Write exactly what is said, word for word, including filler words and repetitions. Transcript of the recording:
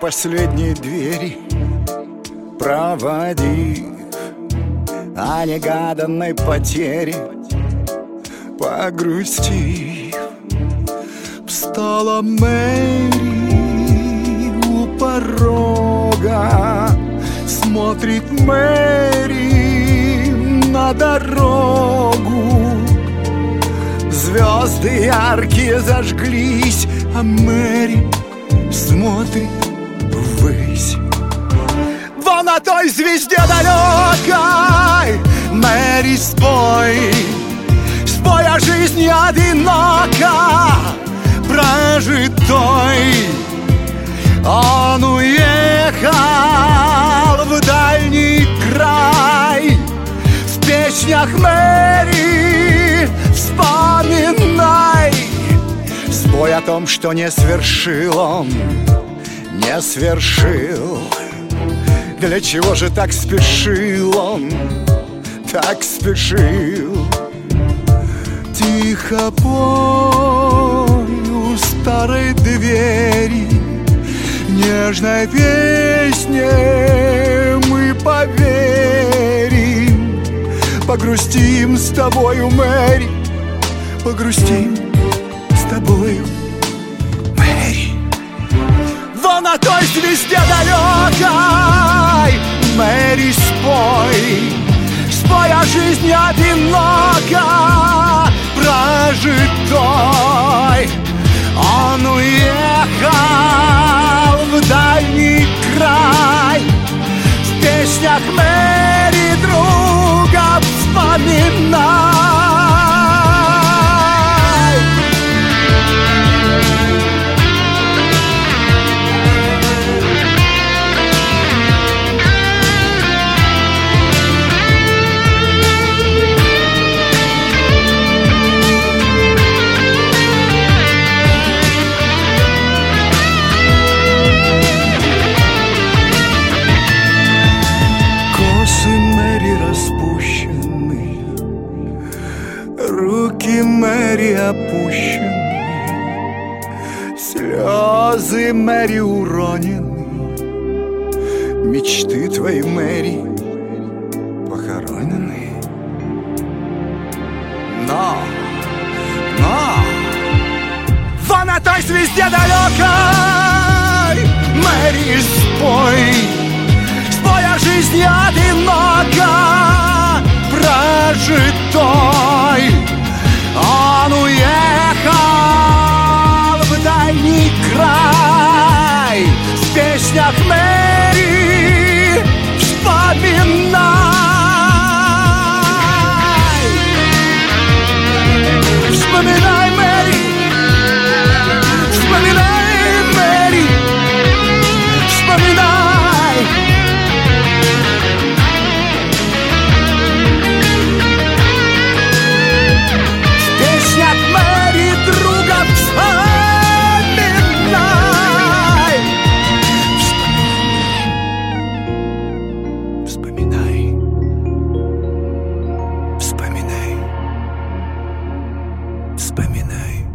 последней двери, проводив о негаданной потере, погрустив, встала Мэри у порога. Смотрит Мэри на дорогу. Звезды яркие зажглись, а Мэри смотрит ввысь. Вон на той звезде далекой, Мэри, спой, спой о жизни одиноко прожитой. Он уехал в дальний край. В песнях Мэри вспоминай. Спой о том, что не свершил он, не свершил. Для чего же так спешил он, так спешил? Тихо пой у старой двери, нежной песне мы поверим. Погрустим с тобою, Мэри, погрустим с тобою, Мэри. Вон на той звезде далекой, Мэри, спой, спой о жизни одиноко прожитой. Он уехал в дальний край. В песнях Мэри друга вспоминай. Руки Мэри опущены, слезы Мэри уронены, мечты твои, Мэри, похоронены. Но, но, вон на той звезде далекой, Мэри, спой, спой о жизни одиноко прожитой. Он уехал в дальний край. В песнях Мэри вспоминай. Вспоминай, Мэри, вспоминай, Мэри, вспоминай. Вспоминай.